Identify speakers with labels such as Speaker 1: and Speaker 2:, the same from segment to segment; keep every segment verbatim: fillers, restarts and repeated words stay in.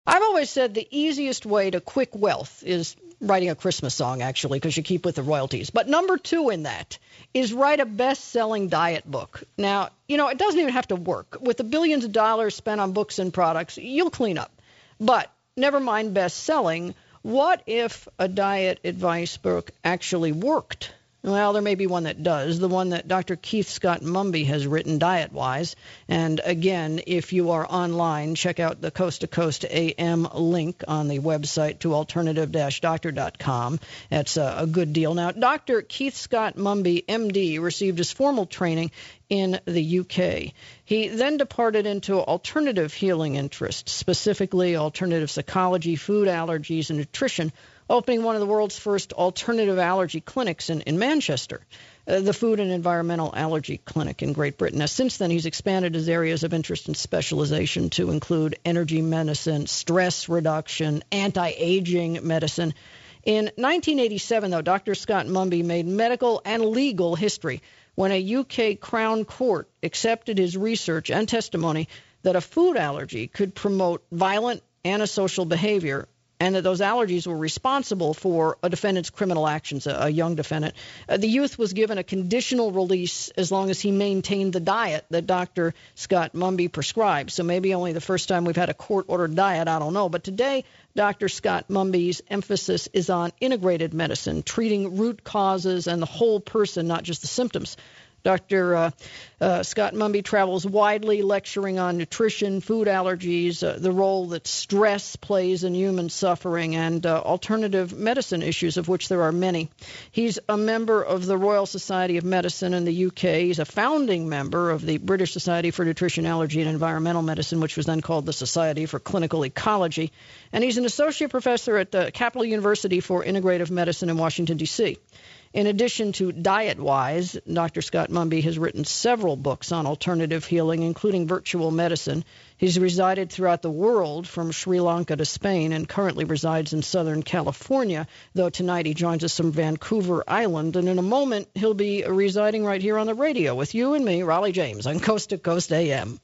Speaker 1: I've always said the easiest way to quick wealth is writing a Christmas song, actually, because you keep with the royalties. But number two in that is write a best-selling diet book. Now, you know, it doesn't even have to work. With the billions of dollars spent on books and products, you'll clean up. But never mind best-selling, what if a diet advice book actually worked? Well, there may be one that does, the one that Doctor Keith Scott Mumby has written, Diet-Wise. And again, if you are online, check out the Coast to Coast A M link on the website to alternative dash doctor dot com. That's a, a good deal. Now, Doctor Keith Scott Mumby, M D, received his formal training in the U K. He then departed into alternative healing interests, specifically alternative psychology, food allergies, and nutrition, opening one of the world's first alternative allergy clinics in, in Manchester, uh, the Food and Environmental Allergy Clinic in Great Britain. Now, since then, he's expanded his areas of interest and specialization to include energy medicine, stress reduction, anti-aging medicine. In nineteen eighty-seven, though, Doctor Scott Mumby made medical and legal history when a U K Crown Court accepted his research and testimony that a food allergy could promote violent antisocial behavior, and that those allergies were responsible for a defendant's criminal actions, a, a young defendant. Uh, the youth was given a conditional release as long as he maintained the diet that Doctor Scott Mumby prescribed. So maybe only the first time we've had a court-ordered diet, I don't know. But today, Doctor Scott Mumby's emphasis is on integrated medicine, treating root causes and the whole person, not just the symptoms. Doctor Uh, uh, Scott Mumby travels widely, lecturing on nutrition, food allergies, uh, the role that stress plays in human suffering, and uh, alternative medicine issues, of which there are many. He's a member of the Royal Society of Medicine in the U K. He's a founding member of the British Society for Nutrition, Allergy, and Environmental Medicine, which was then called the Society for Clinical Ecology. And he's an associate professor at the Capital University for Integrative Medicine in Washington, D C In addition to Diet-Wise, Doctor Scott Mumby has written several books on alternative healing, including Virtual Medicine. He's resided throughout the world, from Sri Lanka to Spain, and currently resides in Southern California, though tonight he joins us from Vancouver Island. And in a moment, he'll be residing right here on the radio with you and me, Raleigh James, on Coast to Coast A M.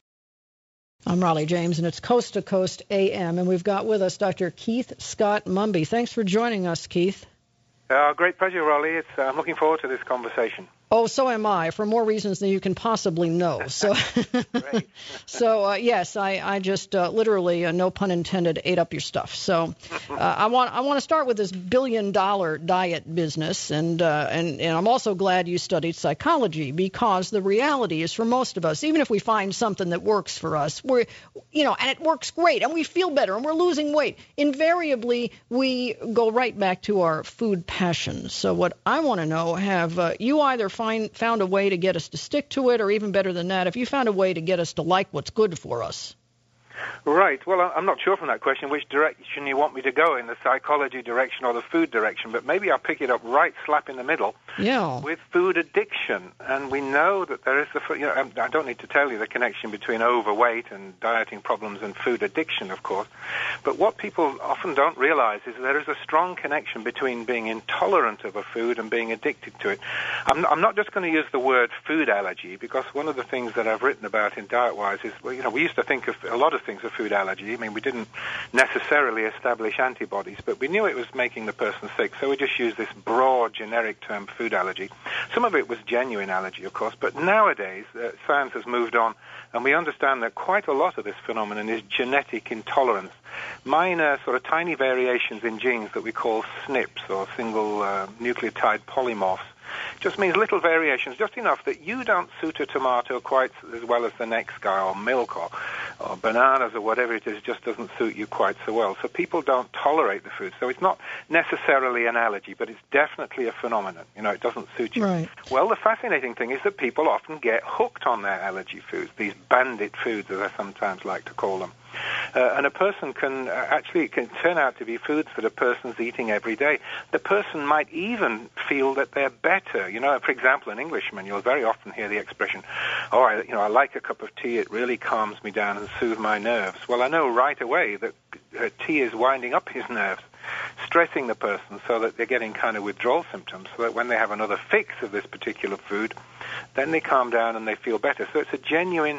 Speaker 1: I'm Raleigh James, and it's Coast to Coast A M, and we've got with us Doctor Keith Scott Mumby. Thanks for joining us, Keith.
Speaker 2: Uh, great pleasure, Raleigh. It's, uh, I'm looking forward to this conversation.
Speaker 1: Oh, so am I, for more reasons than you can possibly know. So, so uh, yes, I, I just uh, literally, uh, no pun intended, ate up your stuff. So uh, I want I want to start with this billion-dollar diet business, and, uh, and and I'm also glad you studied psychology, because the reality is, for most of us, even if we find something that works for us, we're, you know, and it works great, and we feel better, and we're losing weight, invariably we go right back to our food passions. So what I want to know, have uh, you either Find, found a way to get us to stick to it, or even better than that, if you found a way to get us to like what's good for us?
Speaker 2: Right. Well, I'm not sure from that question which direction you want me to go, in the psychology direction or the food direction, but maybe I'll pick it up right slap in the middle
Speaker 1: yeah.
Speaker 2: with food addiction. And we know that there is the, you know, I don't need to tell you the connection between overweight and dieting problems and food addiction, of course. But what people often don't realize is there is a strong connection between being intolerant of a food and being addicted to it. I'm, I'm not just going to use the word food allergy, because one of the things that I've written about in Diet-Wise is, well, you know, we used to think of a lot of things of food allergy. I mean, we didn't necessarily establish antibodies, but we knew it was making the person sick, so we just used this broad, generic term, food allergy. Some of it was genuine allergy, of course, but nowadays uh, science has moved on, and we understand that quite a lot of this phenomenon is genetic intolerance. Minor, sort of tiny variations in genes that we call S N Ps, or single uh, nucleotide polymorphs. Just means little variations, just enough that you don't suit a tomato quite as well as the next guy, or milk, or, or bananas, or whatever it is, just doesn't suit you quite so well. So people don't tolerate the food. So it's not necessarily an allergy, but it's definitely a phenomenon. You know, it doesn't suit you.
Speaker 1: Right.
Speaker 2: Well, the fascinating thing is that people often get hooked on their allergy foods, these bandit foods, as I sometimes like to call them. Uh, and a person can uh, actually, it can turn out to be foods that a person's eating every day. The person might even feel that they're better. You know, for example, an Englishman, you'll very often hear the expression, oh, I, you know, I like a cup of tea, it really calms me down and soothes my nerves. Well, I know right away that uh, tea is winding up his nerves, stressing the person so that they're getting kind of withdrawal symptoms, so that when they have another fix of this particular food, then they calm down and they feel better. So it's a genuine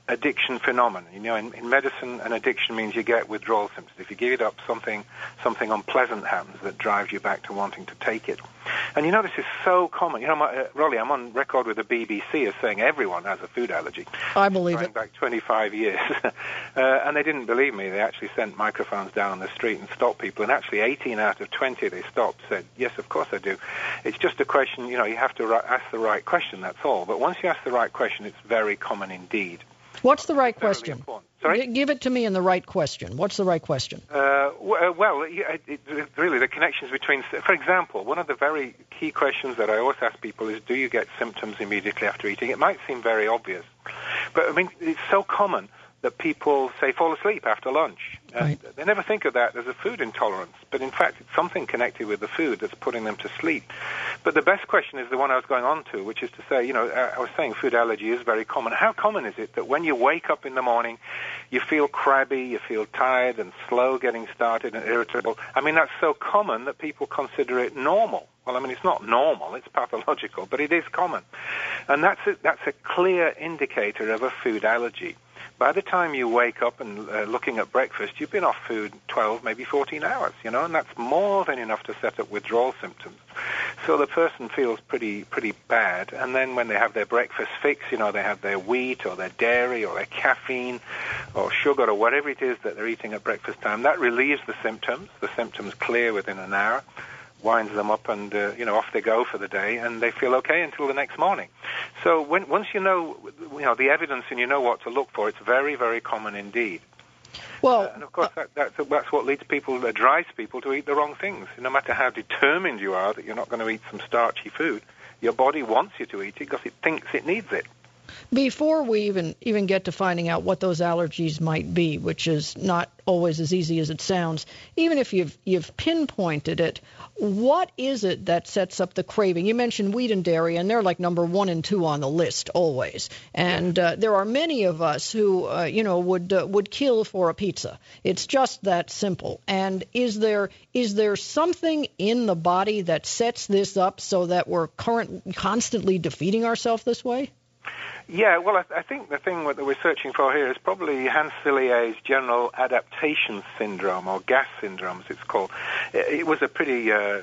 Speaker 2: addiction phenomenon. You know, in, in medicine, an addiction means you get withdrawal symptoms. If you give it up, something something unpleasant happens that drives you back to wanting to take it. And you know, this is so common. You know, my, uh, Rolly, I'm on record with the B B C as saying everyone has a food allergy.
Speaker 1: I believe
Speaker 2: going
Speaker 1: it.
Speaker 2: Back twenty-five years. uh, and they didn't believe me. They actually sent microphones down on the street and stopped people. And actually, eighteen out of twenty they stopped said, yes, of course I do. It's just a question, you know, you have to ri- ask the right question, that's all. But once you ask the right question, it's very common indeed.
Speaker 1: What's the right question?
Speaker 2: Sorry?
Speaker 1: G- give it to me in the right question. What's the right question?
Speaker 2: Uh, well, it, it, it, really, the connections between... For example, one of the very key questions that I always ask people is, do you get symptoms immediately after eating? It might seem very obvious, but, I mean, it's so common that people, say, fall asleep after lunch. And
Speaker 1: right.
Speaker 2: They never think of that as a food intolerance, but in fact it's something connected with the food that's putting them to sleep. But the best question is the one I was going on to, which is to say, you know, I was saying food allergy is very common. How common is it that when you wake up in the morning, you feel crabby, you feel tired and slow getting started and irritable? I mean, that's so common that people consider it normal. Well, I mean, it's not normal, it's pathological, but it is common. And that's a, that's a clear indicator of a food allergy. By the time you wake up and uh, looking at breakfast, you've been off food twelve, maybe fourteen hours, you know, and that's more than enough to set up withdrawal symptoms. So the person feels pretty pretty bad, and then when they have their breakfast fix, you know, they have their wheat or their dairy or their caffeine or sugar or whatever it is that they're eating at breakfast time, that relieves the symptoms. The symptoms clear within an hour, winds them up, and uh, you know, off they go for the day, and they feel okay until the next morning. So when, once you know, you know, the evidence and you know what to look for, it's very, very common indeed.
Speaker 1: Well,
Speaker 2: uh, and of course, that, that's, that's what leads people, that drives people to eat the wrong things. No matter how determined you are that you're not going to eat some starchy food, your body wants you to eat it because it thinks it needs it.
Speaker 1: Before we even even get to finding out what those allergies might be, which is not always as easy as it sounds, even if you've you've pinpointed it, what is it that sets up the craving? You mentioned wheat and dairy, and they're like number one and two on the list always. And uh, there are many of us who, uh, you know, would uh, would kill for a pizza. It's just that simple. And is there is there something in the body that sets this up so that we're current constantly defeating ourselves this way?
Speaker 2: Yeah, well, I, th- I think the thing that we're searching for here is probably Hans Selye's general adaptation syndrome, or GAS syndrome, as it's called. It, it was a pretty uh,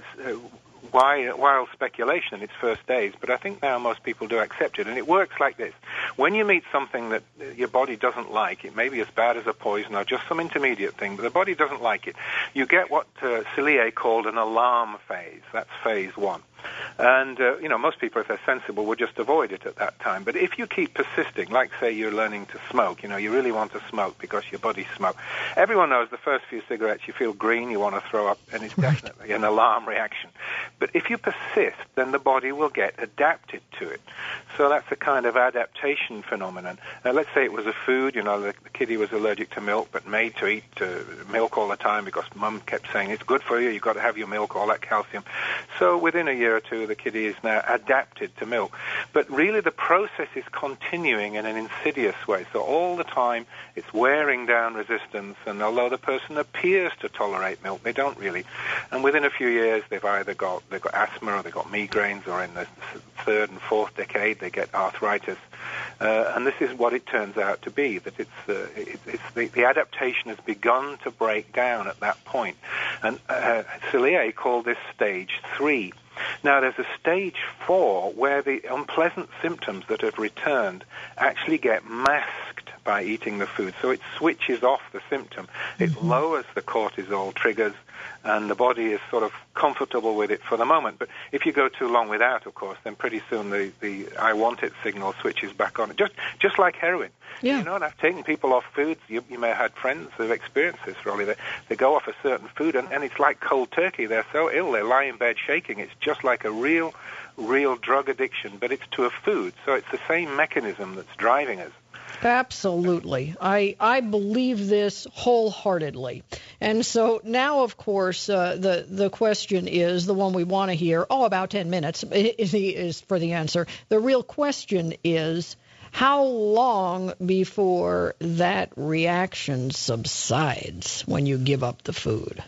Speaker 2: wild, wild speculation in its first days, but I think now most people do accept it, and it works like this. When you meet something that your body doesn't like, it may be as bad as a poison or just some intermediate thing, but the body doesn't like it, you get what uh, Selye called an alarm phase. That's phase one. And, uh, you know, most people, if they're sensible, will just avoid it at that time. But if you keep persisting, like, say, you're learning to smoke, you know, you really want to smoke because your body smokes. Everyone knows the first few cigarettes, you feel green, you want to throw up, and it's definitely an alarm reaction. But if you persist, then the body will get adapted to it. So that's a kind of adaptation phenomenon. Uh, let's say it was a food, you know, the, the kiddie was allergic to milk, but made to eat uh, milk all the time because mum kept saying, it's good for you, you've got to have your milk, all that calcium. So within a year or two, the kiddie is now adapted to milk. But really the process is continuing in an insidious way. So all the time it's wearing down resistance, and although the person appears to tolerate milk, they don't really. And within a few years they've either got they've got asthma or they've got migraines, or in the third and fourth decade they get arthritis. Uh, and this is what it turns out to be, that it's, uh, it, it's the, the adaptation has begun to break down at that point. And uh, Selye called this stage three. Now, there's a stage four where the unpleasant symptoms that have returned actually get masked by eating the food. So it switches off the symptom. It mm-hmm. lowers the cortisol triggers, and the body is sort of comfortable with it for the moment. But if you go too long without, of course, then pretty soon the, the I want it signal switches back on. Just just like heroin.
Speaker 1: Yeah.
Speaker 2: You know, and I've taken people off foods. You, you may have had friends who have experienced this, really. They, they go off a certain food, and, and it's like cold turkey. They're so ill, they lie in bed shaking. It's just like a real, real drug addiction, but it's to a food. So it's the same mechanism that's driving us.
Speaker 1: Absolutely. I, I believe this wholeheartedly. And so now, of course, uh, the, the question is, the one we want to hear, oh, about ten minutes is, is for the answer. The real question is, how long before that reaction subsides when you give up the food?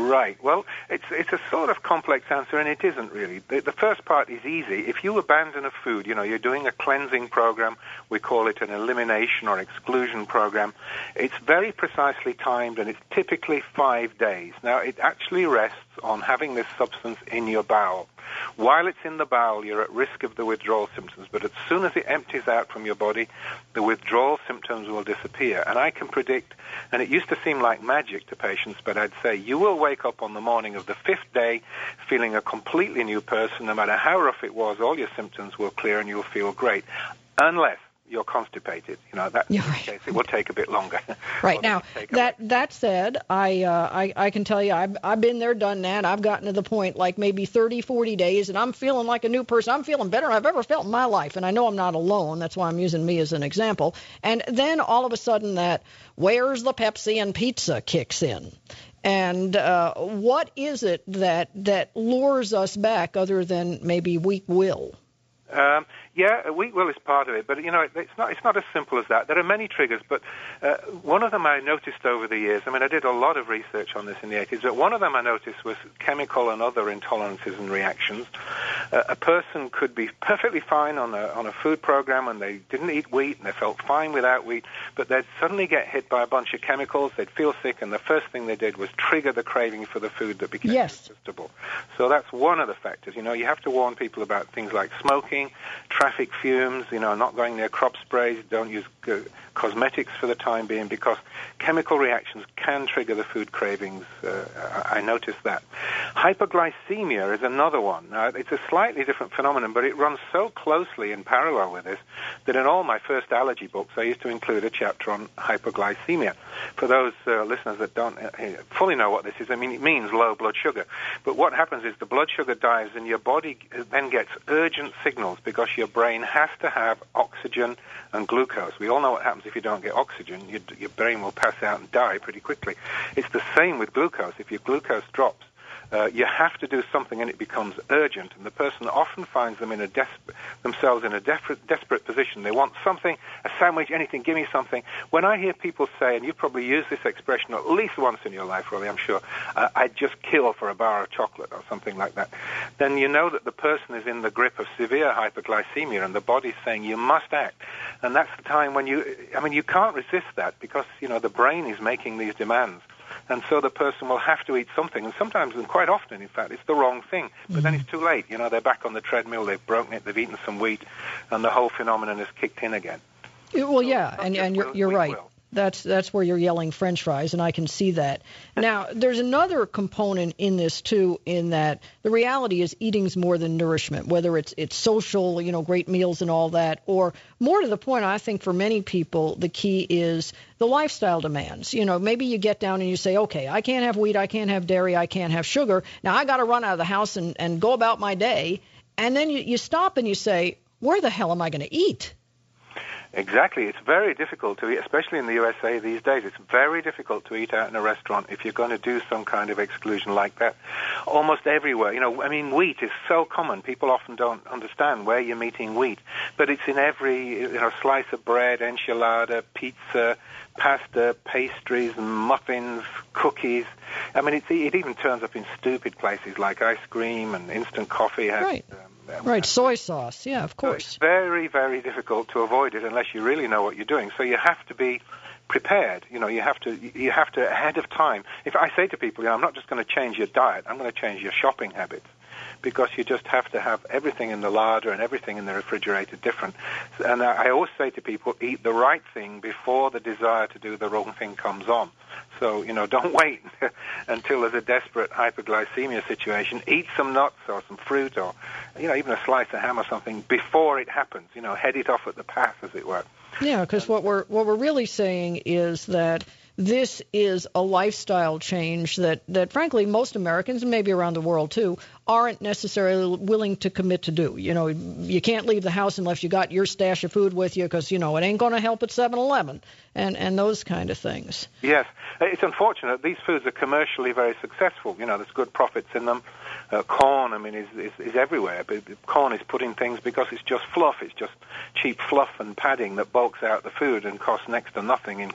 Speaker 2: Right. Well, it's it's a sort of complex answer, and it isn't really. The, the first part is easy. If you abandon a food, you know, you're doing a cleansing program, we call it an elimination or exclusion program, it's very precisely timed, and it's typically five days. Now, it actually rests on having this substance in your bowel. While it's in the bowel, you're at risk of the withdrawal symptoms, but as soon as it empties out from your body, the withdrawal symptoms will disappear. And I can predict, and it used to seem like magic to patients, but I'd say you will wake up on the morning of the fifth day feeling a completely new person. No matter how rough it was, all your symptoms will clear and you'll feel great, unless you're constipated. You know, that
Speaker 1: yeah, right.
Speaker 2: case, it will take a bit longer.
Speaker 1: Right. Now, that that said, I, uh, I I can tell you, I've, I've been there, done that. I've gotten to the point like maybe thirty, forty days, and I'm feeling like a new person. I'm feeling better than I've ever felt in my life, and I know I'm not alone. That's why I'm using me as an example. And then all of a sudden that where's the Pepsi and pizza kicks in. And uh, what is it that, that lures us back other than maybe weak will?
Speaker 2: Um, yeah, weak will is part of it, but you know, it's not it's not as simple as that. There are many triggers, but uh, one of them I noticed over the years. I mean, I did a lot of research on this in the eighties, but one of them I noticed was chemical and other intolerances and reactions. Uh, a person could be perfectly fine on a on a food program and they didn't eat wheat and they felt fine without wheat, but they'd suddenly get hit by a bunch of chemicals. They'd feel sick, and the first thing they did was trigger the craving for the food that became
Speaker 1: yes.
Speaker 2: irresistible. So that's one of the factors. You know, you have to warn people about things like smoking, traffic fumes, you know, not going near crop sprays, don't use uh, cosmetics for the time being, because chemical reactions can trigger the food cravings. Uh, I noticed that. Hyperglycemia is another one. Now, it's a slightly different phenomenon, but it runs so closely in parallel with this that in all my first allergy books, I used to include a chapter on hyperglycemia. For those uh, listeners that don't uh, fully know what this is, I mean, it means low blood sugar. But what happens is the blood sugar dives and your body then gets urgent signals because your brain has to have oxygen and glucose. We all know what happens if you don't get oxygen. Your, your brain will pass out and die pretty quickly. It's the same with glucose. If your glucose drops, Uh, you have to do something, and it becomes urgent. And the person often finds them in a desp- themselves in a desperate, desperate position. They want something, a sandwich, anything. Give me something. When I hear people say, and you probably use this expression at least once in your life, Rory, I'm sure, uh, I'd just kill for a bar of chocolate or something like that, then you know that the person is in the grip of severe hyperglycemia, and the body's saying you must act. And that's the time when you, I mean, you can't resist that because, you know, the brain is making these demands. And so the person will have to eat something, and sometimes, and quite often, in fact, it's the wrong thing. But mm-hmm. then it's too late. You know, they're back on the treadmill, they've broken it, they've eaten some wheat, and the whole phenomenon has kicked in again.
Speaker 1: Well, so yeah, and, and you're, you're right.
Speaker 2: Will.
Speaker 1: That's that's where you're yelling French fries, and I can see that. Now, there's another component in this, too, in that the reality is eating's more than nourishment, whether it's it's social, you know, great meals and all that, or more to the point, I think for many people, the key is the lifestyle demands. You know, maybe you get down and you say, okay, I can't have wheat, I can't have dairy, I can't have sugar. Now, I got to run out of the house and, and go about my day. And then you, you stop and you say, where the hell am I going to eat?
Speaker 2: Exactly. It's very difficult to eat, especially in the U S A these days. It's very difficult to eat out in a restaurant if you're going to do some kind of exclusion like that. Almost everywhere. You know, I mean, wheat is so common. People often don't understand where you're meeting wheat. But it's in every, you know, slice of bread, enchilada, pizza, pasta, pastries, muffins, cookies. I mean, it's, it even turns up in stupid places like ice cream and instant coffee. Has,
Speaker 1: right.
Speaker 2: Um,
Speaker 1: Right, soy sauce, yeah, of course.
Speaker 2: So it's very, very difficult to avoid it unless you really know what you're doing. So you have to be prepared. You know, you have to, you have to ahead of time. If I say to people, you know, I'm not just going to change your diet, I'm going to change your shopping habits, because you just have to have everything in the larder and everything in the refrigerator different. And I always say to people, eat the right thing before the desire to do the wrong thing comes on. So, you know, don't wait until there's a desperate hyperglycemia situation. Eat some nuts or some fruit or, you know, even a slice of ham or something before it happens. You know, head it off at the pass, as it were.
Speaker 1: Yeah, because what we're what we're really saying is that this is a lifestyle change that, that, frankly, most Americans, and maybe around the world too, aren't necessarily willing to commit to do. You know, you can't leave the house unless you got your stash of food with you because, you know, it ain't going to help at seven eleven and, and those kind of things.
Speaker 2: Yes. It's unfortunate. These foods are commercially very successful. You know, there's good profits in them. Uh, corn, I mean, is, is, is everywhere. But corn is put in things because it's just fluff. It's just cheap fluff and padding that bulks out the food and costs next to nothing in cost.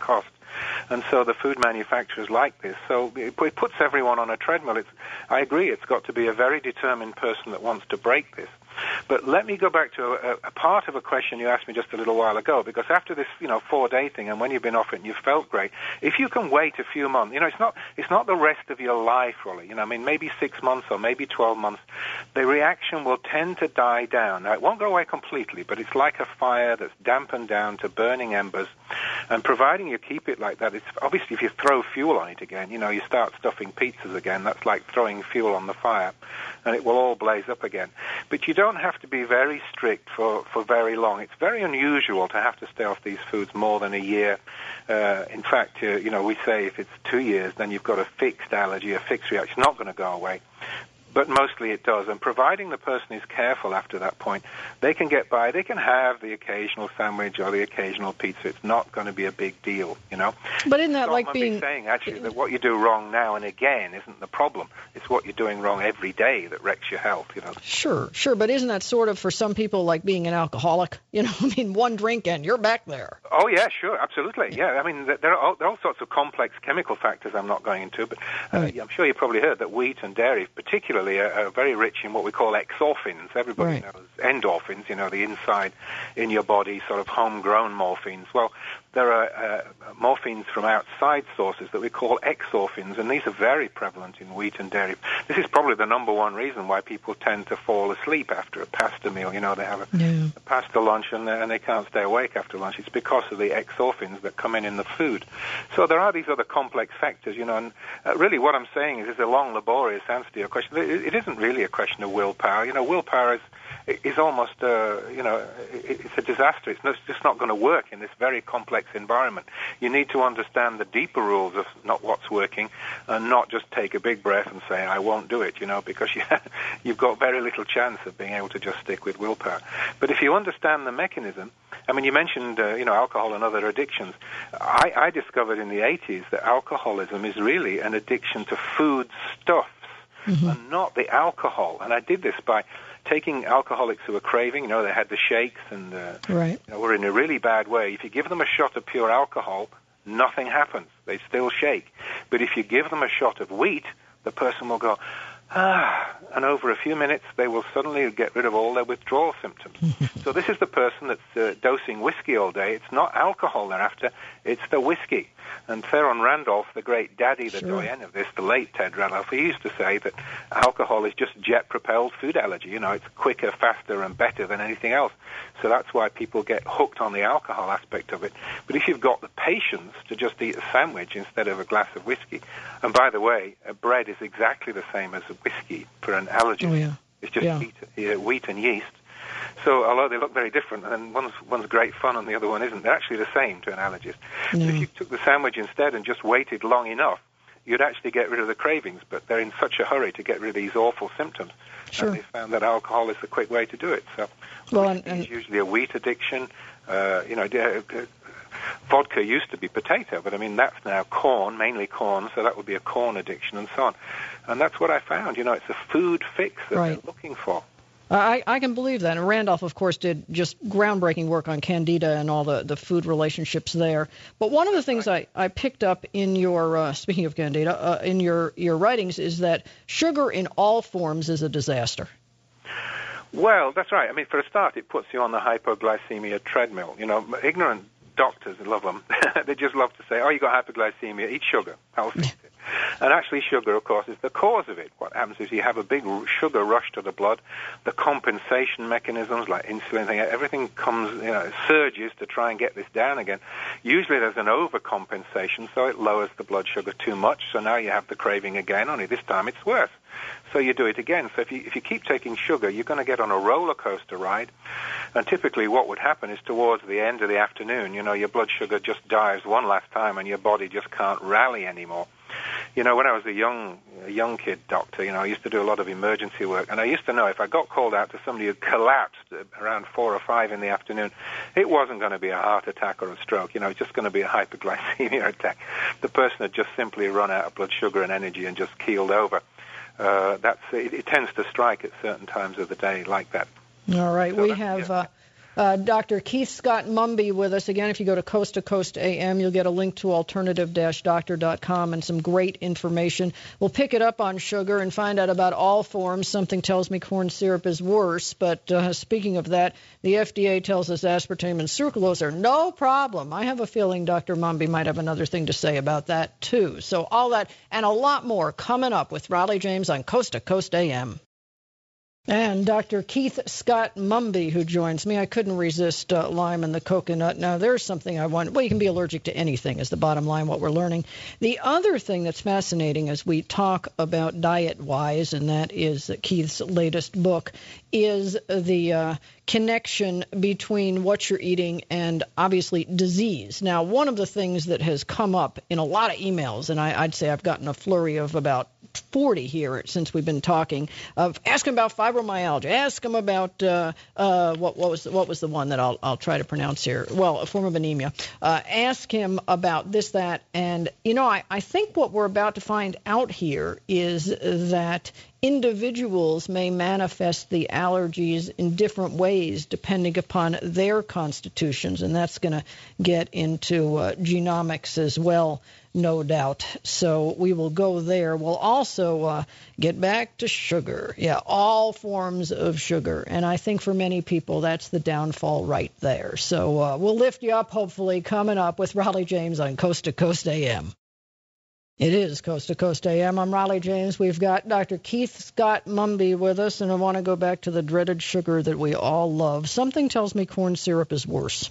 Speaker 2: And so the food manufacturers like this. So it, it puts everyone on a treadmill. It's, I agree, it's got to be a very determined person that wants to break this. But let me go back to a, a part of a question you asked me just a little while ago, because after this, you know, four-day thing, and when you've been off it and you've felt great, if you can wait a few months, you know, it's not it's not the rest of your life, really. You know, I mean, maybe six months or maybe twelve months, the reaction will tend to die down. Now, it won't go away completely, but it's like a fire that's dampened down to burning embers. And providing you keep it like that, it's obviously if you throw fuel on it again, you know, you start stuffing pizzas again, that's like throwing fuel on the fire, and it will all blaze up again. But you don't have to be very strict for, for very long. It's very unusual to have to stay off these foods more than a year. Uh, in fact, uh, you know, we say if it's two years, then you've got a fixed allergy, a fixed reaction. It's not going to go away. But mostly it does. And providing the person is careful after that point, they can get by. They can have the occasional sandwich or the occasional pizza. It's not going to be a big deal, you know.
Speaker 1: But isn't that
Speaker 2: so
Speaker 1: like
Speaker 2: I'm
Speaker 1: being...
Speaker 2: saying, actually, that what you do wrong now and again isn't the problem. It's what you're doing wrong every day that wrecks your health, you know.
Speaker 1: Sure, sure. But isn't that sort of, for some people, like being an alcoholic? You know, I mean, one drink and you're back there.
Speaker 2: Oh, yeah, sure, absolutely. Yeah, I mean, there are all, there are all sorts of complex chemical factors I'm not going into, but uh, right. I'm sure you probably heard that wheat and dairy particularly are, are very rich in what we call exorphins. Everybody right. knows endorphins, you know, the inside in your body, sort of homegrown morphines. Well, there are uh, morphines from outside sources that we call exorphins, and these are very prevalent in wheat and dairy. This is probably the number one reason why people tend to fall asleep after a pasta meal. You know, they have a, yeah. a pasta lunch and, and they can't stay awake after lunch. It's because of the exorphins that come in in the food. So there are these other complex factors, you know, and uh, really what I'm saying is, it's a long, laborious answer to your question. It, it isn't really a question of willpower. You know, willpower is is almost, uh, you know, it's a disaster. It's, not, it's just not going to work in this very complex environment. You need to understand the deeper rules of not what's working, and not just take a big breath and say, I won't do it, you know, because you, you've got very little chance of being able to just stick with willpower. But if you understand the mechanism, I mean, you mentioned, uh, you know, alcohol and other addictions. I, I discovered in the eighties that alcoholism is really an addiction to food stuffs, mm-hmm. and not the alcohol. And I did this by taking alcoholics who were craving, you know, they had the shakes and uh,
Speaker 1: right.
Speaker 2: you know, were in a really bad way. If you give them a shot of pure alcohol, nothing happens. They still shake. But if you give them a shot of wheat, the person will go, ah, and over a few minutes, they will suddenly get rid of all their withdrawal symptoms. So this is the person that's uh, dosing whiskey all day. It's not alcohol they're after, it's the whiskey. And Theron Randolph, the great daddy, the sure. doyen of this, the late Ted Randolph, he used to say that alcohol is just jet-propelled food allergy. You know, it's quicker, faster, and better than anything else. So that's why people get hooked on the alcohol aspect of it. But if you've got the patience to just eat a sandwich instead of a glass of whiskey, and by the way, a bread is exactly the same as a whiskey for an allergy.
Speaker 1: Oh, yeah.
Speaker 2: It's just
Speaker 1: yeah.
Speaker 2: wheat, yeah, wheat and yeast. So although they look very different, and one's, one's great fun and the other one isn't, they're actually the same to an allergist.
Speaker 1: Yeah.
Speaker 2: So if you took the sandwich instead and just waited long enough, you'd actually get rid of the cravings, but they're in such a hurry to get rid of these awful symptoms.
Speaker 1: Sure.
Speaker 2: And they found that alcohol is the quick way to do it. So
Speaker 1: well, and, and
Speaker 2: it's usually a wheat addiction. Uh, you know, uh, vodka used to be potato, but I mean, that's now corn, mainly corn, so that would be a corn addiction and so on. And that's what I found. You know, it's a food fix that
Speaker 1: right.
Speaker 2: they're looking for.
Speaker 1: I, I can believe that. And Randolph, of course, did just groundbreaking work on Candida and all the, the food relationships there. But one of the things I, I picked up in your, uh, speaking of Candida, uh, in your, your writings is that sugar in all forms is a disaster.
Speaker 2: Well, that's right. I mean, for a start, it puts you on the hypoglycemia treadmill. You know, ignorant doctors love them. They just love to say, oh, you got hypoglycemia, eat sugar. I'll fix it. And actually sugar, of course, is the cause of it. What happens is you have a big sugar rush to the blood. The compensation mechanisms like insulin, everything comes, you know, surges to try and get this down again. Usually there's an overcompensation, so it lowers the blood sugar too much. So now you have the craving again, only this time it's worse. So you do it again. So if you, if you keep taking sugar, you're going to get on a roller coaster ride. And typically what would happen is towards the end of the afternoon, you know, your blood sugar just dives one last time and your body just can't rally anymore. You know, when I was a young a young kid doctor, you know, I used to do a lot of emergency work, and I used to know if I got called out to somebody who collapsed around four or five in the afternoon, it wasn't going to be a heart attack or a stroke. You know, it's just going to be a hypoglycemia attack. The person had just simply run out of blood sugar and energy and just keeled over. Uh, that's it, it tends to strike at certain times of the day like that.
Speaker 1: All right,
Speaker 2: so
Speaker 1: we have...
Speaker 2: Yeah.
Speaker 1: Uh... Uh, Doctor Keith Scott Mumby with us. Again, if you go to Coast to Coast A M, you'll get a link to alternative dash doctor dot com and some great information. We'll pick it up on sugar and find out about all forms. Something tells me corn syrup is worse. But uh, speaking of that, the F D A tells us aspartame and sucralose are no problem. I have a feeling Doctor Mumby might have another thing to say about that, too. So all that and a lot more coming up with Raleigh James on Coast to Coast A M. And Doctor Keith Scott Mumby, who joins me. I couldn't resist uh, lime and the coconut. Now, there's something I want. Well, you can be allergic to anything is the bottom line, what we're learning. The other thing that's fascinating as we talk about diet-wise, and that is Keith's latest book, is the uh, connection between what you're eating and, obviously, disease. Now, one of the things that has come up in a lot of emails, and I, I'd say I've gotten a flurry of about forty here since we've been talking, of ask him about fibromyalgia, ask him about uh, uh, what, what was what was the one that I'll I'll try to pronounce here. Well, a form of anemia. Uh, ask him about this, that, and you know, I, I think what we're about to find out here is that individuals may manifest the allergies in different ways depending upon their constitutions, and that's going to get into uh, genomics as well, no doubt. So we will go there. We'll also uh, get back to sugar. Yeah, all forms of sugar. And I think for many people, that's the downfall right there. So uh, we'll lift you up, hopefully, coming up with Raleigh James on Coast to Coast A M. It is Coast to Coast A M. I'm Raleigh James. We've got Doctor Keith Scott Mumby with us, and I want to go back to the dreaded sugar that we all love. Something tells me corn syrup is worse.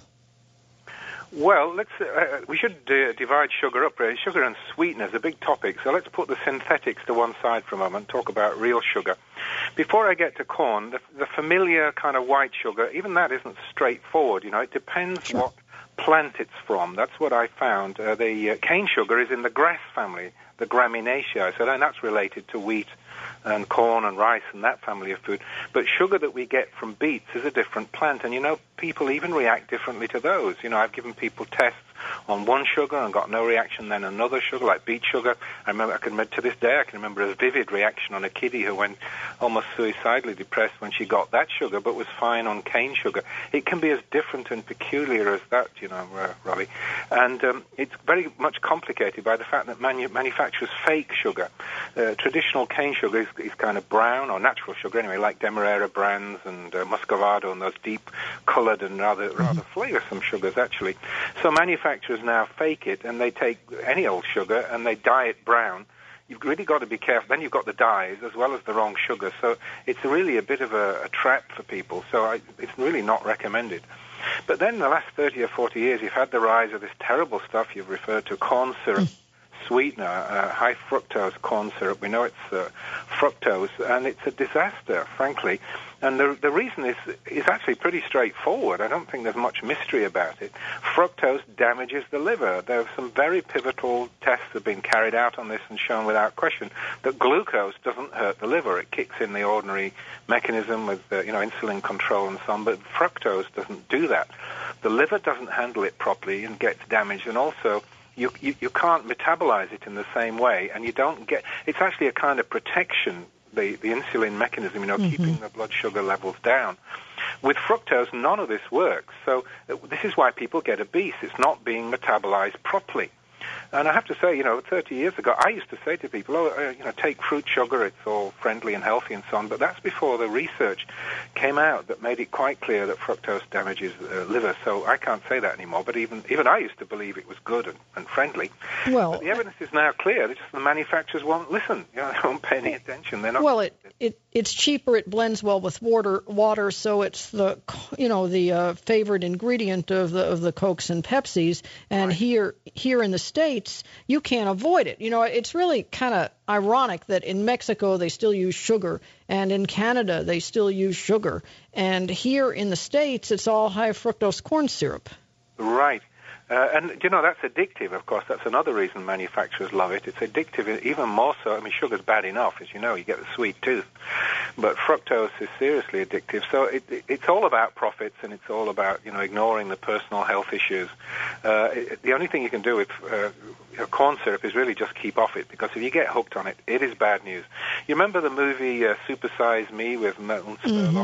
Speaker 2: Well, let's. Uh, we should uh, divide sugar up. Really. Sugar and sweeteners, a big topic. So let's put the synthetics to one side for a moment. Talk about real sugar. Before I get to corn, the, the familiar kind of white sugar, even that isn't straightforward. You know, it depends sure. what plant it's from. That's what I found. Uh, the uh, cane sugar is in the grass family, the Graminaceae. So then that's related to wheat and corn and rice and that family of food. But sugar that we get from beets is a different plant. And, you know, people even react differently to those. You know, I've given people tests on one sugar and got no reaction, then another sugar, like beet sugar. I remember, I can remember to this day, I can remember a vivid reaction on a kiddie who went almost suicidally depressed when she got that sugar, but was fine on cane sugar. It can be as different and peculiar as that, you know, uh, Robbie. And um, it's very much complicated by the fact that manu- manufacturers fake sugar. Uh, traditional cane sugar is, is kind of brown, or natural sugar anyway, like Demerara brands and uh, Muscovado and those deep-colored and rather, mm-hmm. rather flavoursome sugars, actually. So manufacturers now fake it, and they take any old sugar and they dye it brown. You've really got to be careful. Then you've got the dyes as well as the wrong sugar. So it's really a bit of a, a trap for people. So I, it's really not recommended. But then in the last thirty or forty years, you've had the rise of this terrible stuff you've referred to, corn syrup. Mm. Sweetener, uh, high fructose corn syrup. We know it's uh, fructose, and it's a disaster, frankly. And the the reason is is actually pretty straightforward. I don't think there's much mystery about it. Fructose damages the liver. There are some very pivotal tests that have been carried out on this and shown without question that glucose doesn't hurt the liver. It kicks in the ordinary mechanism with uh, you know insulin control and so on, but fructose doesn't do that. The liver doesn't handle it properly and gets damaged, and also You, you you can't metabolize it in the same way, and you don't get. It's actually a kind of protection, the the insulin mechanism, you know, mm-hmm. keeping the blood sugar levels down. With fructose, none of this works. So uh, this is why people get obese. It's not being metabolized properly. And I have to say, you know, thirty years ago, I used to say to people, oh, uh, you know, take fruit sugar, it's all friendly and healthy and so on. But that's before the research came out that made it quite clear that fructose damages uh, liver. So I can't say that anymore. But even even I used to believe it was good and, and friendly. Well, but the evidence is now clear. It's just the manufacturers won't listen. You know, they won't pay any attention. They're not.
Speaker 1: Well, it, it it's cheaper. It blends well with water. Water, so it's the you know the uh, favorite ingredient of the of the Cokes and Pepsis. And right. here here in the States, you can't avoid it. You know, it's really kind of ironic that in Mexico they still use sugar, and in Canada they still use sugar, and here in the States it's all high fructose corn syrup.
Speaker 2: Right. Uh, and, you know, that's addictive, of course. That's another reason manufacturers love it. It's addictive, even more so. I mean, sugar's bad enough, as you know. You get the sweet tooth. But fructose is seriously addictive. So it, it, it's all about profits, and it's all about, you know, ignoring the personal health issues. Uh, it, the only thing you can do with uh, you know, corn syrup is really just keep off it, because if you get hooked on it, it is bad news. You remember the movie uh, Super Size Me with Milton Spurlock? Mm-hmm.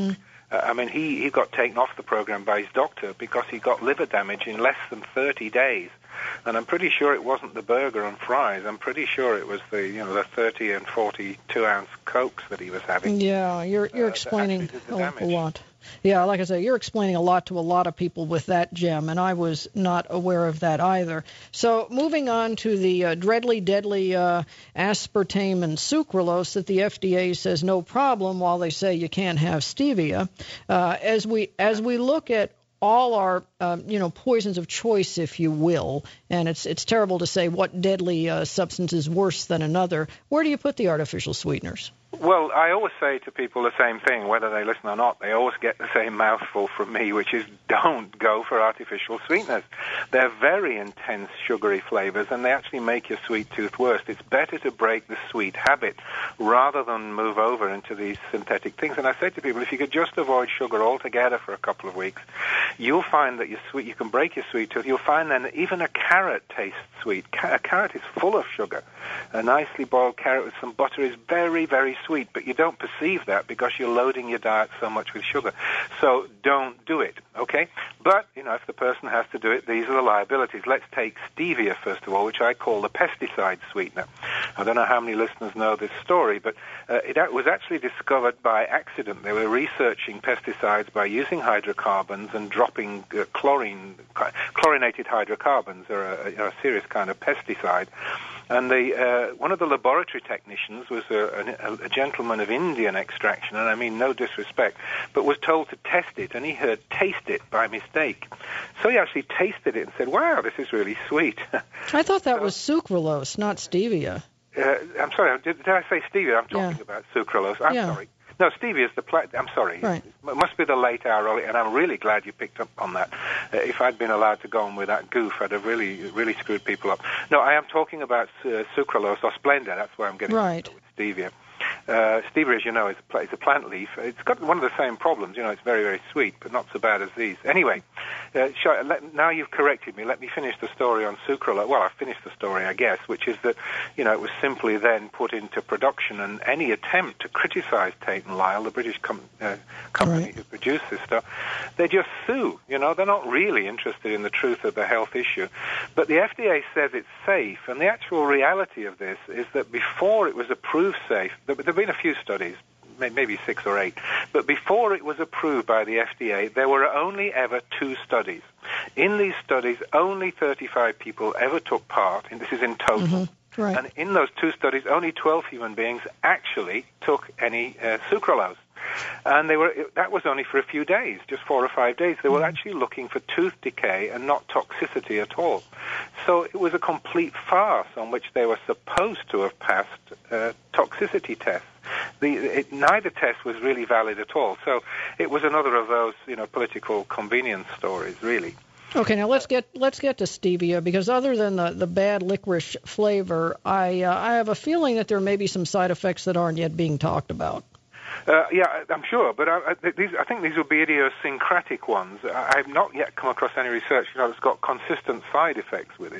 Speaker 2: Uh, I mean, he, he got taken off the program by his doctor because he got liver damage in less than thirty days. And I'm pretty sure it wasn't the burger and fries. I'm pretty sure it was the, you know, the thirty and forty-two ounce Cokes that he was having.
Speaker 1: Yeah, you're you're uh, explaining a, a lot. Yeah, like I say, you're explaining a lot to a lot of people with that gem, and I was not aware of that either. So moving on to the uh, dreadly, deadly uh, aspartame and sucralose that the F D A says no problem, while they say you can't have stevia. Uh, as we as we look at all our, um, you know, poisons of choice, if you will, and it's it's terrible to say what deadly uh, substance is worse than another. Where do you put the artificial sweeteners?
Speaker 2: Well, I always say to people the same thing, whether they listen or not. They always get the same mouthful from me, which is don't go for artificial sweeteners. They're very intense sugary flavors, and they actually make your sweet tooth worse. It's better to break the sweet habit rather than move over into these synthetic things. And I say to people, if you could just avoid sugar altogether for a couple of weeks, you'll find that your sweet, you can break your sweet tooth. You'll find then that even a carrot tastes sweet. A carrot is full of sugar. A nicely boiled carrot with some butter is very, very sweet, but you don't perceive that because you're loading your diet so much with sugar. So don't do it, okay? But, you know, if the person has to do it, these are the liabilities. Let's take stevia, first of all, which I call the pesticide sweetener. I don't know how many listeners know this story, but uh, it was actually discovered by accident. They were researching pesticides by using hydrocarbons and dropping uh, chlorine, chlorinated hydrocarbons are a, a, a serious kind of pesticide. And the, uh, one of the laboratory technicians was a, a, a gentleman of Indian extraction, and I mean no disrespect, but was told to test it, and he heard taste it by mistake. So he actually tasted it and said, wow, this is really sweet.
Speaker 1: I thought that so, was sucralose, not stevia.
Speaker 2: Uh, I'm sorry, did, did I say stevia? I'm talking yeah. about sucralose. I'm
Speaker 1: yeah.
Speaker 2: sorry. No, stevia is the pla- I'm sorry.
Speaker 1: Right.
Speaker 2: It must be the late hour, and I'm really glad you picked up on that. Uh, if I'd been allowed to go on with that goof, I'd have really, really screwed people up. No, I am talking about uh, sucralose or Splenda. That's where I'm getting
Speaker 1: right.
Speaker 2: with stevia. Uh, stevia, as you know, is a, is a plant leaf. It's got one of the same problems. You know, it's very, very sweet, but not so bad as these. Anyway, uh, I, let, now you've corrected me. Let me finish the story on sucralose. Well, I've finished the story, I guess, which is that, you know, it was simply then put into production, and any attempt to criticize Tate and Lyle, the British com- uh, company
Speaker 1: right.
Speaker 2: who produced this stuff, they just sue. You know, they're not really interested in the truth of the health issue. But the F D A says it's safe, and the actual reality of this is that before it was approved safe, there have been a few studies, maybe six or eight, but before it was approved by the F D A, there were only ever two studies. In these studies, only thirty-five people ever took part, and this is in total.
Speaker 1: Mm-hmm. Right.
Speaker 2: And in those two studies, only twelve human beings actually took any uh, sucralose. And they were that was only for a few days, just four or five days. They were actually looking for tooth decay and not toxicity at all. So it was a complete farce on which they were supposed to have passed uh, toxicity tests. The, it, neither test was really valid at all. So it was another of those, you know, political convenience stories, really.
Speaker 1: Okay, now let's get let's get to stevia, because other than the, the bad licorice flavor, I uh, I have a feeling that there may be some side effects that aren't yet being talked about.
Speaker 2: Uh, yeah, I'm sure, but I, I, these, I think these will be idiosyncratic ones. I, I've not yet come across any research, you know, that's got consistent side effects with it.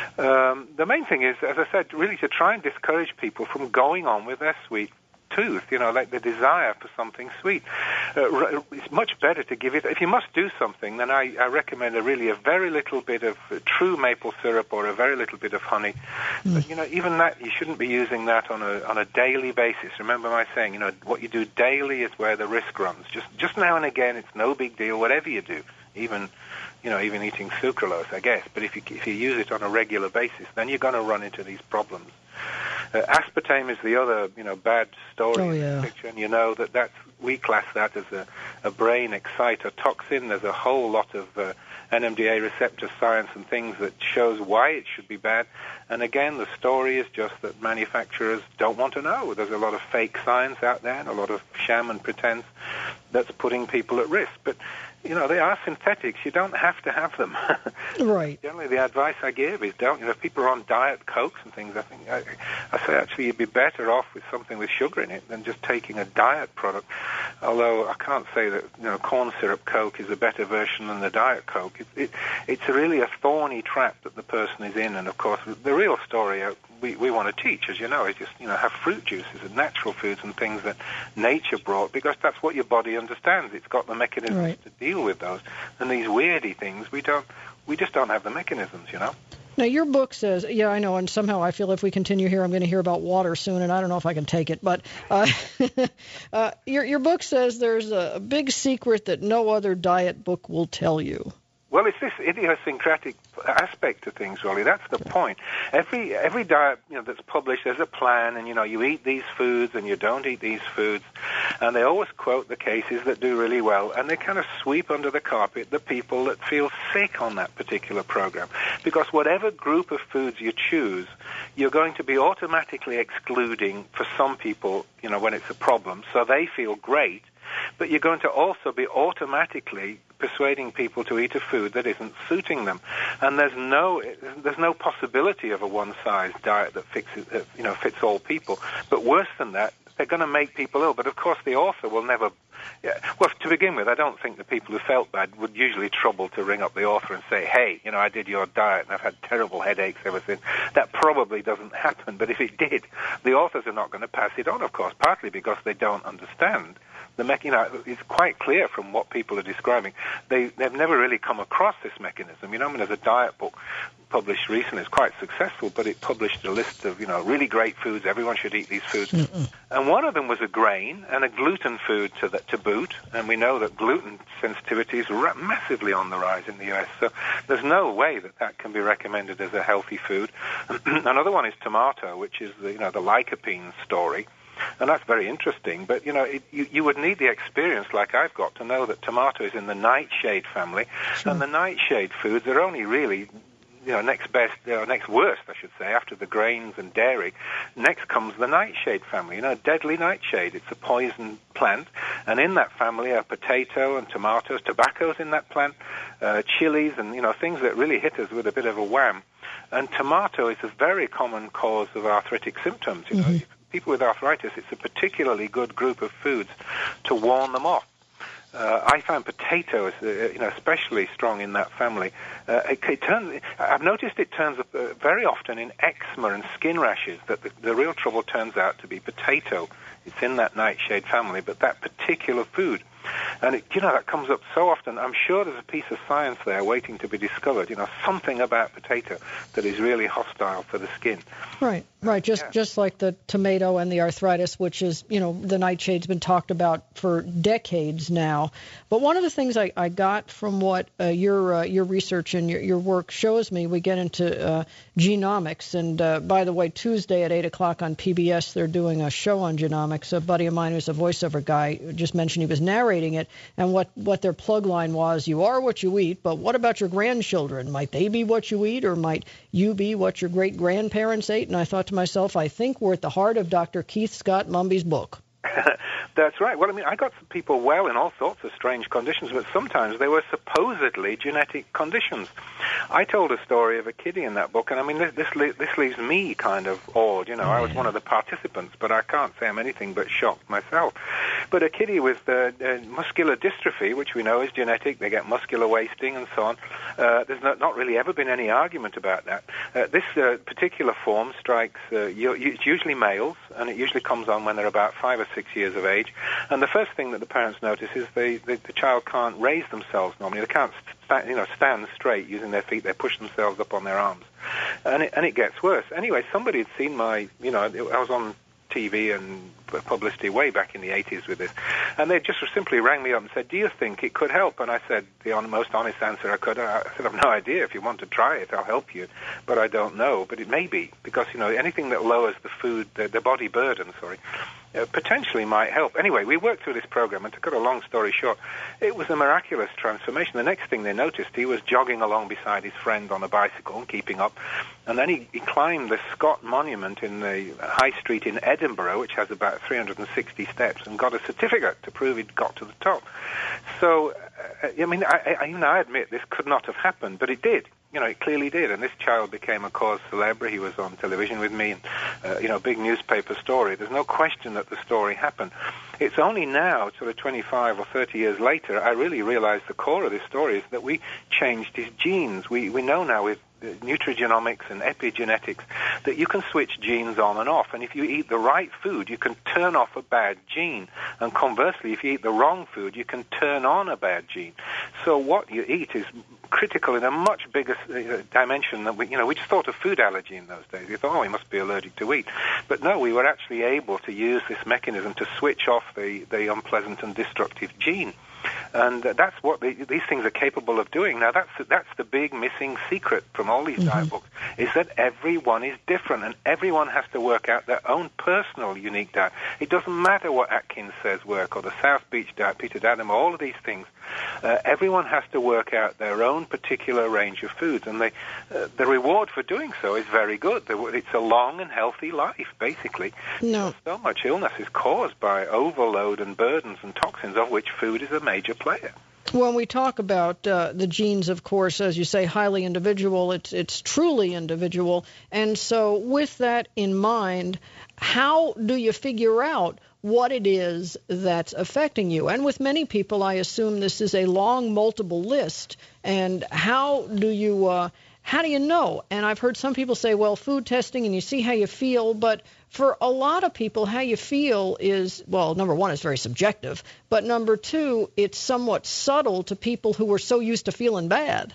Speaker 2: Um, the main thing is, as I said, really to try and discourage people from going on with their sweet tooth, you know, like the desire for something sweet. Uh, it's much better to give it, if you must do something, then I, I recommend a really a very little bit of uh, true maple syrup or a very little bit of honey. Mm. But, you know, even that, you shouldn't be using that on a on a daily basis. Remember my saying, you know, what you do daily is where the risk runs. Just just now and again, it's no big deal, whatever you do, even, you know, even eating sucralose, I guess. But if you if you use it on a regular basis, then you're going to run into these problems. Uh, aspartame is the other, you know, bad story
Speaker 1: oh, yeah.
Speaker 2: in the picture, and you know that that's, we class that as a, a brain excitotoxin. There's a whole lot of uh, N M D A receptor science and things that shows why it should be bad. And again, the story is just that manufacturers don't want to know. There's a lot of fake science out there and a lot of sham and pretense that's putting people at risk. But you know, they are synthetics. You don't have to have them.
Speaker 1: Right.
Speaker 2: Generally, the advice I give is don't, you know, if people are on diet Cokes and things, I think, I, I say actually you'd be better off with something with sugar in it than just taking a diet product. although I can't say that, you know, corn syrup Coke is a better version than the Diet Coke. It, it, it's really a thorny trap that the person is in, and of course the real story uh, we, we want to teach, as you know, is just, you know, have fruit juices and natural foods and things that nature brought, because that's what your body understands. It's got the mechanisms right. to deal with those, and these weirdy things we don't, we just don't have the mechanisms, you know.
Speaker 1: Now, your book says, yeah, I know, and somehow I feel if we continue here, I'm going to hear about water soon, and I don't know if I can take it. But uh, uh, your your book says there's a big secret that no other diet book will tell you.
Speaker 2: Well, it's this idiosyncratic aspect to things, really. That's the point. Every every diet, you know, that's published, there's a plan, and, you know, you eat these foods and you don't eat these foods. And they always quote the cases that do really well, and they kind of sweep under the carpet the people that feel sick on that particular program. Because whatever group of foods you choose, you're going to be automatically excluding for some people, you know, when it's a problem, so they feel great. But you're going to also be automatically persuading people to eat a food that isn't suiting them, and there's no there's no possibility of a one-size diet that fixes you know fits all people. But worse than that, they're going to make people ill. But of course, the author will never. Yeah, well, to begin with, I don't think the people who felt bad would usually trouble to ring up the author and say, "Hey, you know, I did your diet and I've had terrible headaches ever since." That probably doesn't happen. But if it did, the authors are not going to pass it on, of course, partly because they don't understand. The me- you know, it's quite clear from what people are describing. They, they've never really come across this mechanism. You know, I mean, there's a diet book published recently. It's quite successful, but it published a list of, you know, really great foods. Everyone should eat these foods. Mm-mm. And one of them was a grain and a gluten food to, the, to boot. And we know that gluten sensitivity is ra- massively on the rise in the U S. So there's no way that that can be recommended as a healthy food. Another one is tomato, which is the, you know, the lycopene story. And that's very interesting, but, you know, it, you, you would need the experience like I've got to know that tomato is in the nightshade family, sure. And the nightshade foods are only really, you know, next best, uh, next worst, I should say, after the grains and dairy. Next comes the nightshade family, you know, deadly nightshade. It's a poison plant, and in that family are potato and tomatoes, tobacco's in that plant, uh, chilies, and, you know, things that really hit us with a bit of a wham. And tomato is a very common cause of arthritic symptoms, you know. Mm-hmm. People with arthritis, it's a particularly good group of foods to warn them off. Uh, I found potato is, uh, you know, especially strong in that family. Uh, it, it turns, I've noticed it turns up uh, very often in eczema and skin rashes. That the, the real trouble turns out to be potato. It's in that nightshade family, but that particular food. And, it, you know, that comes up so often. I'm sure there's a piece of science there waiting to be discovered, you know, something about potato that is really hostile for the skin.
Speaker 1: Right, right, just yeah. just like the tomato and the arthritis, which is, you know, the nightshade's been talked about for decades now. But one of the things I, I got from what uh, your uh, your research and your, your work shows me, we get into uh, genomics. And, uh, by the way, Tuesday at eight o'clock on P B S, they're doing a show on genomics. A buddy of mine who's a voiceover guy just mentioned he was narrating it, and what, what their plug line was, you are what you eat, but what about your grandchildren? Might they be what you eat, or might you be what your great-grandparents ate? And I thought to myself, I think we're at the heart of Doctor Keith Scott Mumby's book.
Speaker 2: That's right. Well, I mean, I got people well in all sorts of strange conditions, but sometimes they were supposedly genetic conditions. I told a story of a kiddie in that book, and I mean, this this, this leaves me kind of awed. You know, I was one of the participants, but I can't say I'm anything but shocked myself. But a kiddie with uh, uh, muscular dystrophy, which we know is genetic, they get muscular wasting and so on. Uh, there's not, not really ever been any argument about that. Uh, this uh, particular form strikes, uh, you, it's usually males, and it usually comes on when they're about five or six years of age. And the first thing that the parents notice is they, they, the child can't raise themselves normally. They can't st- you know, stand straight using their feet. They push themselves up on their arms. And it, and it gets worse. Anyway, somebody had seen my, you know, I was on T V and publicity way back in the eighties with this, and they just simply rang me up and said, do you think it could help? And I said the most honest answer I could. I said, I've no idea. If you want to try it, I'll help you, but I don't know. But it may be, because, you know, anything that lowers the food, the, the body burden, sorry, uh, potentially might help. Anyway, we worked through this program, and to cut a long story short, it was a miraculous transformation. The next thing they noticed, he was jogging along beside his friend on a bicycle and keeping up, and then he, he climbed the Scott Monument in the High Street in Edinburgh, which has about three hundred sixty steps, and got a certificate to prove he'd got to the top. So, uh, I mean, I, I, you know, I admit this could not have happened, but it did. You know, it clearly did, and this child became a cause célèbre. He was on television with me, and, uh, you know, big newspaper story. There's no question that the story happened. It's only now, sort of twenty-five or thirty years later, I really realized the core of this story is that we changed his genes. We we know now with nutrigenomics and epigenetics that you can switch genes on and off, and if you eat the right food you can turn off a bad gene, and conversely if you eat the wrong food you can turn on a bad gene. So what you eat is critical in a much bigger uh, dimension than we, you know, we just thought of food allergy in those days. We thought, oh, we must be allergic to wheat. But no, we were actually able to use this mechanism to switch off the, the unpleasant and destructive gene. And uh, that's what the, these things are capable of doing. Now, that's that's the big missing secret from all these mm-hmm. diet books, is that everyone is different, and everyone has to work out their own personal, unique diet. It doesn't matter what Atkins says work, or the South Beach diet, Peter Dadham, all of these things. Uh, everyone has to work out their own particular range of foods, and they, uh, the reward for doing so is very good. It's a long and healthy life, basically.
Speaker 1: No.
Speaker 2: So much illness is caused by overload and burdens and toxins, of which food is a major player.
Speaker 1: When we talk about uh, the genes, of course, as you say, highly individual, it's it's truly individual. And so with that in mind, how do you figure out what it is that's affecting you? And with many people, I assume this is a long, multiple list. And how do you uh, how do you know? And I've heard some people say, well, food testing and you see how you feel, but for a lot of people, how you feel is, well, number one, it's very subjective, but number two, it's somewhat subtle to people who are so used to feeling bad.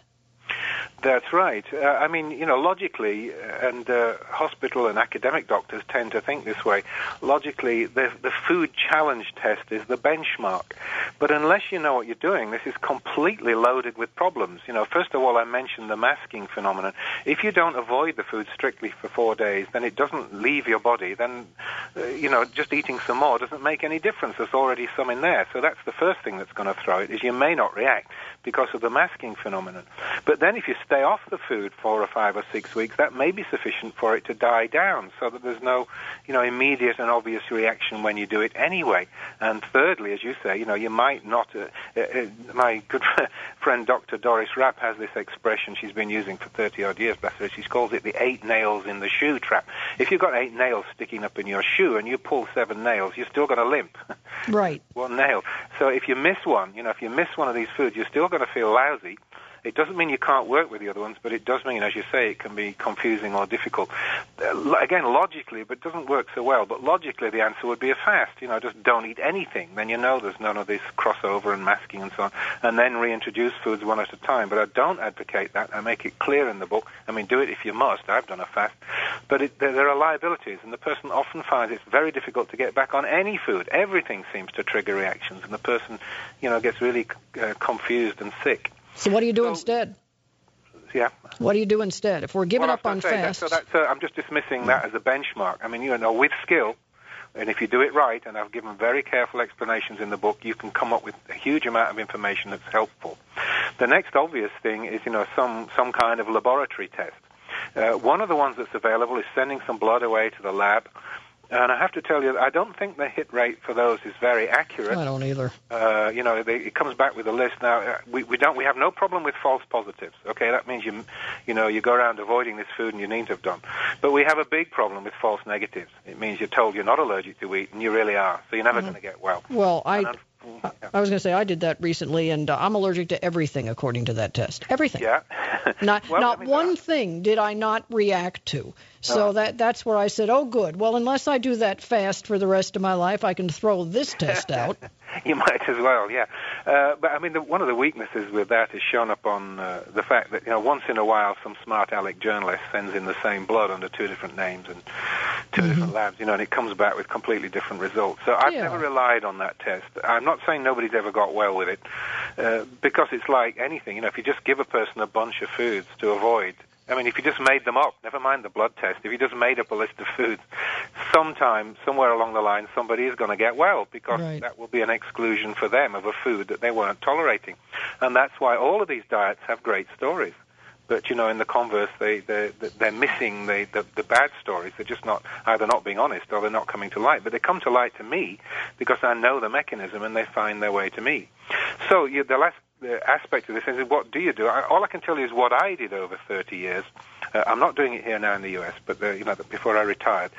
Speaker 2: That's right. Uh, I mean, you know, logically, and uh, hospital and academic doctors tend to think this way, logically, the, the food challenge test is the benchmark. But unless you know what you're doing, this is completely loaded with problems. You know, first of all, I mentioned the masking phenomenon. If you don't avoid the food strictly for four days, then it doesn't leave your body. Then, uh, you know, just eating some more doesn't make any difference. There's already some in there. So that's the first thing that's going to throw it, is you may not react because of the masking phenomenon. But then if you stay off the food four or five or six weeks, that may be sufficient for it to die down, so that there's no, you know, immediate and obvious reaction when you do it anyway. And thirdly, as you say, you know, you might not. Uh, uh, my good friend Doctor Doris Rapp has this expression she's been using for thirty odd years. Bless her. She calls it the eight nails in the shoe trap. If you've got eight nails sticking up in your shoe and you pull seven nails, you're still going to limp.
Speaker 1: Right.
Speaker 2: One nail. So if you miss one, you know, if you miss one of these foods, you're still going to feel lousy. It doesn't mean you can't work with the other ones, but it does mean, as you say, it can be confusing or difficult. Uh, again, logically, but it doesn't work so well, but logically the answer would be a fast. You know, just don't eat anything. Then you know there's none of this crossover and masking and so on, and then reintroduce foods one at a time. But I don't advocate that. I make it clear in the book. I mean, do it if you must. I've done a fast. But it, there, there are liabilities, and the person often finds it's very difficult to get back on any food. Everything seems to trigger reactions, and the person, you know, gets really uh, confused and sick.
Speaker 1: So what do you do
Speaker 2: so,
Speaker 1: instead?
Speaker 2: Yeah.
Speaker 1: What do you do instead? If we're giving
Speaker 2: well,
Speaker 1: up on fast.
Speaker 2: That, so that's, uh, I'm just dismissing that as a benchmark. I mean, you know, with skill, and if you do it right, and I've given very careful explanations in the book, you can come up with a huge amount of information that's helpful. The next obvious thing is, you know, some, some kind of laboratory test. Uh, one of the ones that's available is sending some blood away to the lab. And I have to tell you, I don't think the hit rate for those is very accurate.
Speaker 1: I don't either.
Speaker 2: Uh, you know, they, it comes back with a list. Now, uh, we, we don't, we have no problem with false positives. Okay, that means you, you know, you go around avoiding this food and you need to have done. But we have a big problem with false negatives. It means you're told you're not allergic to wheat, and you really are. So you're never mm-hmm. going to get well.
Speaker 1: Well, I. And, Yeah. I was going to say I did that recently, and uh, I'm allergic to everything according to that test. Everything.
Speaker 2: Yeah.
Speaker 1: not
Speaker 2: well,
Speaker 1: not
Speaker 2: I mean,
Speaker 1: one
Speaker 2: uh,
Speaker 1: thing did I not react to. So uh, that that's where I said, oh, good. Well, unless I do that fast for the rest of my life, I can throw this test out.
Speaker 2: You might as well, yeah. Uh, but, I mean, the, one of the weaknesses with that is shown up on uh, the fact that, you know, once in a while some smart aleck journalist sends in the same blood under two different names and two mm-hmm. different labs, you know, and it comes back with completely different results. So I've
Speaker 1: yeah.
Speaker 2: never relied on that test. I'm not saying nobody's ever got well with it, uh, because it's like anything. You know, if you just give a person a bunch of foods to avoid, I mean, if you just made them up, never mind the blood test, if you just made up a list of foods, sometime, somewhere along the line, somebody is going to get well, because
Speaker 1: right.
Speaker 2: that will be an exclusion for them of a food that they weren't tolerating. And that's why all of these diets have great stories. But, you know, in the converse, they, they're, they're missing the, the, the bad stories. They're just not, either not being honest or they're not coming to light. But they come to light to me because I know the mechanism and they find their way to me. So you, the last uh, aspect of this is, what do you do? I, all I can tell you is what I did over thirty years. Uh, I'm not doing it here now in the U S, but, the, you know, before I retired.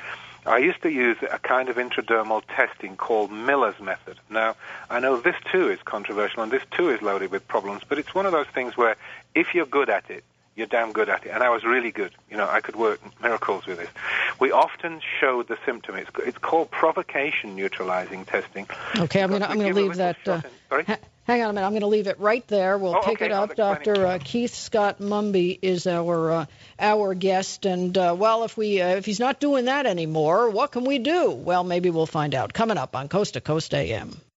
Speaker 2: I used to use a kind of intradermal testing called Miller's method. Now, I know this too is controversial and this too is loaded with problems, but it's one of those things where if you're good at it, you're damn good at it. And I was really good. You know, I could work miracles with this. We often showed the symptom. It's, it's called provocation neutralizing testing.
Speaker 1: Okay, I'm going to I'm going to leave that. Uh, ha- hang on a minute. I'm going to leave it right there. We'll
Speaker 2: oh,
Speaker 1: pick
Speaker 2: okay,
Speaker 1: it up. Doctor Uh, Keith Scott Mumby is our uh, our guest. And, uh, well, if we uh, if he's not doing that anymore, what can we do? Well, maybe we'll find out. Coming up on Coast to Coast A M.